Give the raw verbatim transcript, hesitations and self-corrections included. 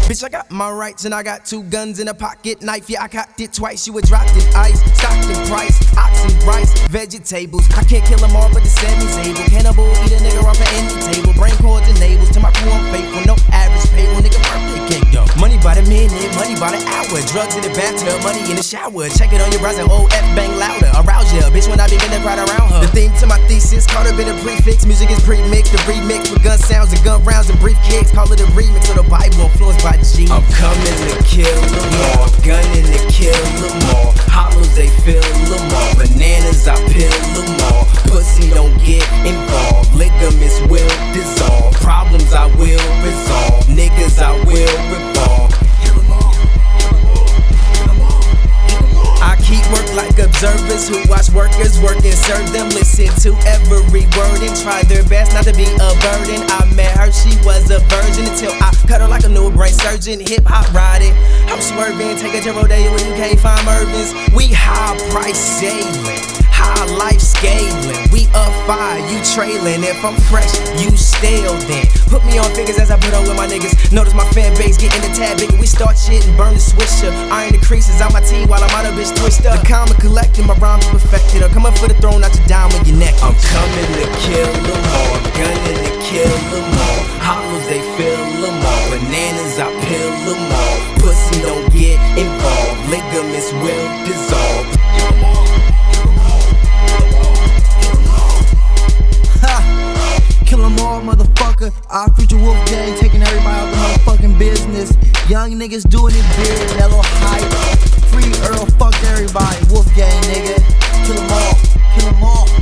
Bitch, I got my rights and I got two guns in a pocket knife. Yeah, I cocked it twice, you were dropped in ice. Stocked in price, oxen, rice, vegetables. I can't kill them all, but the Sammy's able. Cannibal, eat a nigga off an any table. Brain cords and nables, to my crew I'm faithful. No average payroll, nigga birthday cake though. Money by the minute, money by the hour. Drugs in the bathtub, money in the shower. Check it on your browser, O F bang louder. Arouse ya, bitch when I begin to crowd around her. The theme to my thesis, caught up in a prefix. Music is pre-mixed, the remix with gun sounds and gun rounds and brief kicks. Call it a remix of the Bible influenced by G. I'm coming to kill them all, gunning to kill them all. Hollows they fill them all, bananas I peel them all. Pussy don't get involved, ligaments will dissolve. Problems I will resolve, niggas I will revolve. Kill them all, kill them all, kill them all, kill them all. I keep work like observers who watch workers work and serve them. Listen to every word and try their best not to be a burden. I met her, she was a virgin until I cut her like a new brain surgeon. Hip hop riding, I'm swerving, take a to rodeo when you can't find Mervins. We high price sailing, high life scaling. We up fire, you trailing. If I'm fresh, you stale then. Put me on figures as I put on with my niggas. Notice my fan base getting the tab bigger. We start shit and burn the swisher. Iron the creases out my teeth while I'm out of bitch twister. The calm and collecting, my rhymes are perfected. I'll come up for the throne, not your dime when you're neck. I'm coming to kill them all, gunning to kill them all. Hollows they fill them all, bananas I peel them all. Pussy don't get involved, ligaments will dissolve. Kill them all, kill them all, kill them all, kill them all. Ha! Kill them all, motherfucker. Our future wolf gang taking everybody out the motherfucking business. Young niggas doing it big, mellow hype. Free Earl, fuck everybody. Wolf gang, nigga. Kill them all, kill them all.